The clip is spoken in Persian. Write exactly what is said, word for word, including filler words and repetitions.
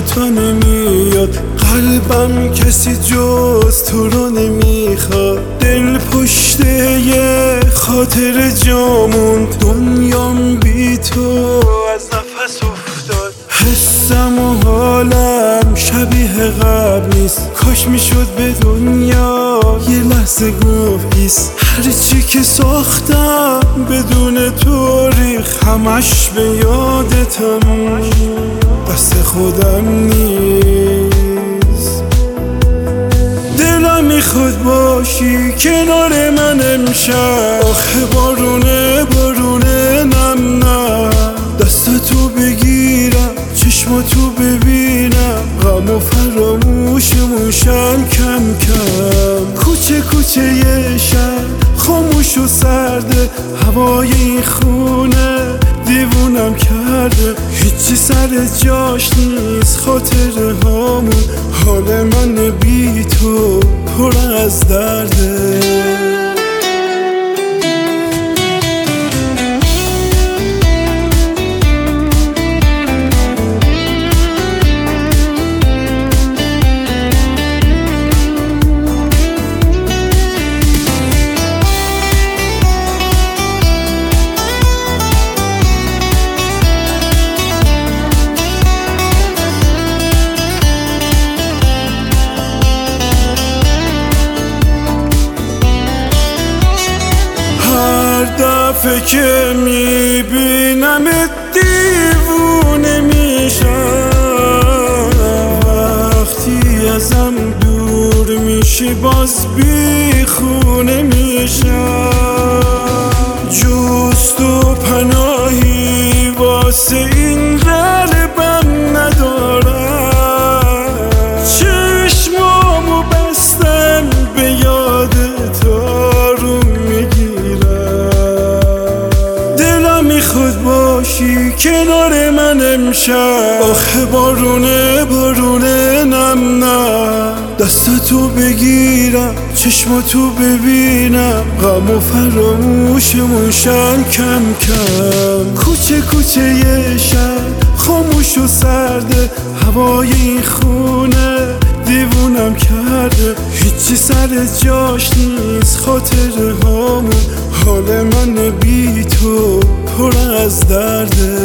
تو نمیاد، قلبم کسی جز تو رو نمیخواد. دل پشته یه خاطر جامون، دنیام بی تو از نفس افتاد. حسم و حالم شبیه قبل نیست، کاش میشد به دنیا یه لحظه گفت ایست. هرچی که ساختم بدون تو ریخ، همش به یادتم، دست خودم نیست. دلم میخواد باشی کنار من امشب، آخه بارونه بارونه نم نم. دستتو بگیرم چشماتو ببینم، غم و فراموشموشم کم کم. کوچه کوچه یه شب خاموش و سرده، هوای این خونه دیوونم کرده. هیچی سر جاش نیست، خاطره هامون، حال من بی تو پر از درده. دفعه که میبینمت دیوونه میشم، وقتی ازم دور میشی باز بیخونه میشم. جز تو پناهی واسه این قلبم ندارم، چشمامو بستم به یادت آروم میگیرم. خود باشی کنار من امشب، آخه بارونه بارونه نم نم. دستتو بگیرم چشماتو ببینم، غم و فراموشموشم کم کم. کوچه کوچه یه شب خاموش و سرده، هوای این خونه دیوونم کرده. هیچی سر جاش نیست، خاطره هامون، حال من بی تو پر از درده.